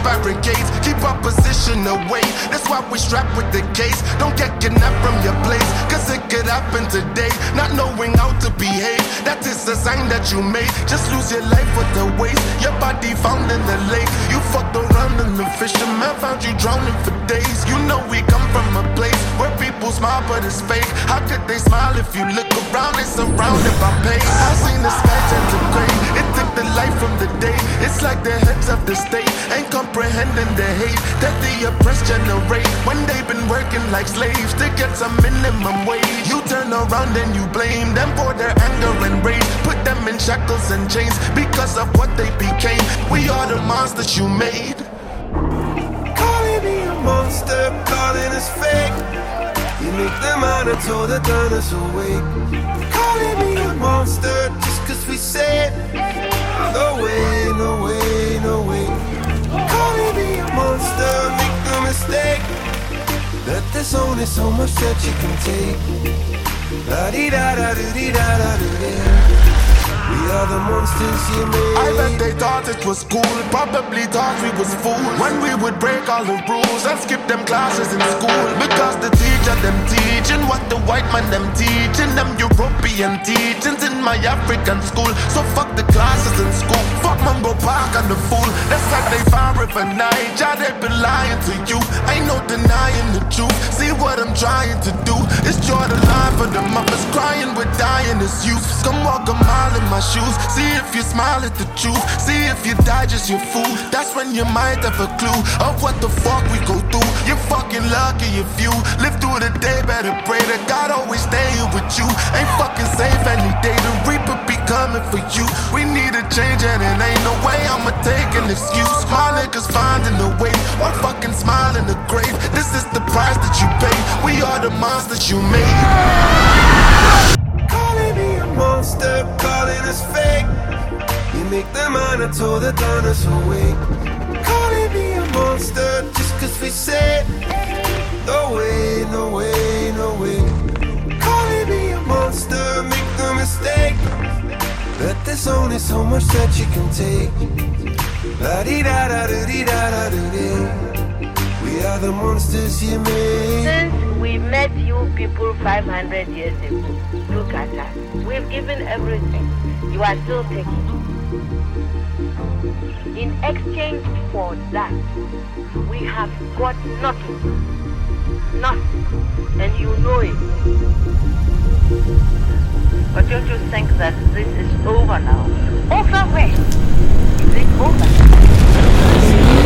barricades, keep our position away. That's why we strap with the case. Don't get kidnapped from your place, cause it could happen today. Not knowing how to behave, that is a sign that you made. Just lose your life with the waste. Your body found in the lake. You fucked around and the fisherman found you drowning for days. You know we come from a place where people smile but it's fake. How could they smile if you look around? They surrounded by pain. I've seen the sky turn to gray. It took the light from the day. It's like the heads of the state ain't comprehending the hate that the oppressed generate when they've been working like slaves to get some minimum wage. You turn around and you blame them for their anger and rage. Put them in shackles and chains because of what they became. We are the monsters you made. Calling me a monster, calling us fake. You make them undertow the donors awake. Calling me a monster just cause we said no way, no way, no way. Calling me a monster, make no mistake that there's only so much that you can take. La-dee-da-da-doo-dee-da-da-doo-dee. We are the monsters you made. I bet they thought it was cool, probably thought we was fools when we would break all the rules and skip them classes in school. Because the teacher them teaching what the white man them teaching, them European teachings in my African school. So fuck the classes in school, fuck Mungo Park and the fool. That's like they found River Niger, they been lying to you. Ain't no denying the truth. See what I'm trying to do is draw the line for the mothers crying with dying as youth. Come walk a mile in my shoes. See if you smile at the truth. See if you die just your fool. That's when you might have a clue of what the fuck we go through. You're fucking lucky if you live through the day. Better pray that God always stay here with you. Ain't fucking safe any day. The Reaper be coming for you. We need a change and it ain't no way I'ma take an excuse. My niggas finding a way. One fucking smile in the grave. This is the price that you pay. We are the monsters you made. Monster calling us fake. You make them undertow the donors awake. Calling me a monster just cause we said no way, no way, no way. Calling me a monster, make no mistake that there's only so much that you can take. La-dee-da-da-doo-dee-da-da-doo-dee. We are the monsters you made. Since we met you people 500 years ago, look at us. We've given everything. You are still taking. In exchange for that, we have got nothing. Nothing. And you know it. But don't you think that this is over now? Over where? Is it over?